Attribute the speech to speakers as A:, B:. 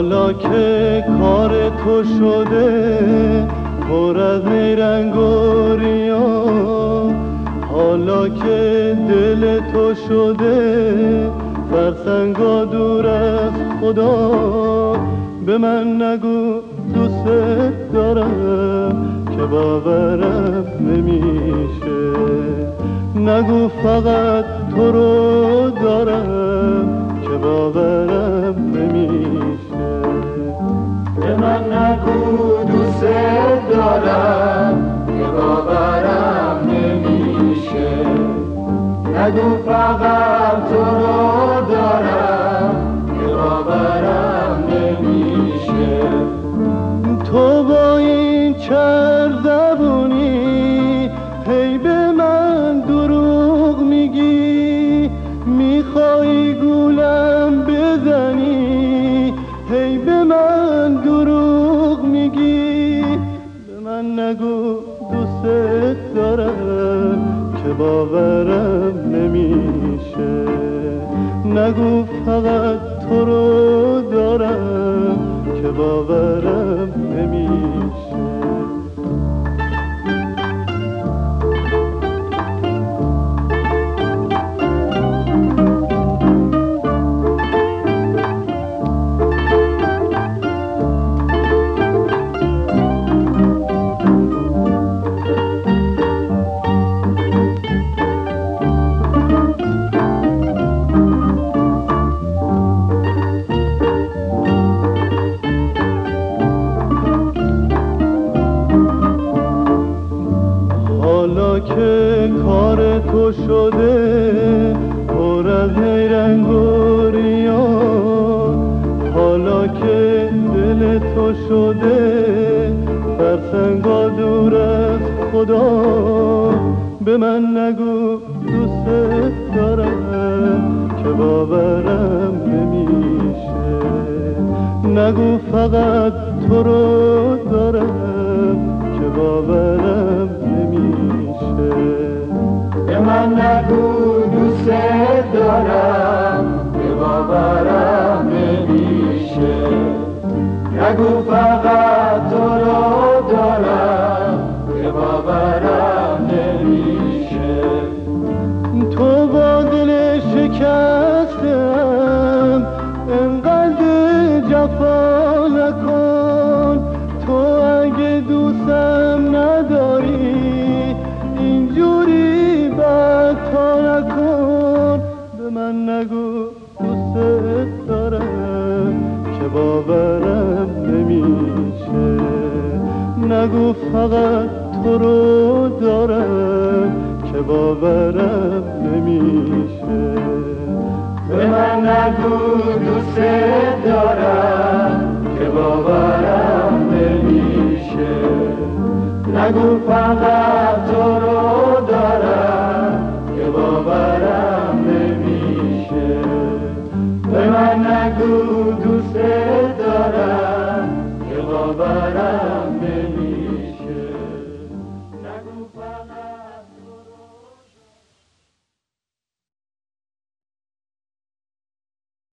A: حالا که کار تو شده پر از نیرنگ و ریا، حالا که دل تو شده فرسنگا دور از خدا، به من نگو دوست دارم که باورم نمیشه، نگو فقط تو رو دارم که باورم نمیشه.
B: به من نگو دوست دارم که باورم نمیشه، نگو فقط تو رو دارم که باورم نمیشه.
A: تو با این چر زبونی هی به من دروغ میگی، میخوای گولم بزنی هی به من دروغ میگی. به من نگو دوست دارم که باورم نمیشه، نگو فقط تو رو دارم که باورم نمیشه. حالا که کار تو شده پر از نیرنگ و ریا، حالا که دل تو شده فرسنگا دور از خدا، به من نگو دوست دارم که باورم نمیشه، نگو فقط تو رو دارم که باورم نمیشه.
B: به من نگو دوست دارم که باورم نمیشه، نگو فقط تو رو دارم که باورم نمیشه.
A: تو با دل شکستم انقدر جفا نکن، تو اگه دوستم نداری اینجوری بدتا نکن. به من نگو دوست دارم که باورم نمیشه، نگو فقط تو رو دارم که باورم نمیشه.
B: به من نگو دوست دارم که باورم نمیشه، نگو فقط تو رو دارم که باورم نمیشه. به من نگو دوست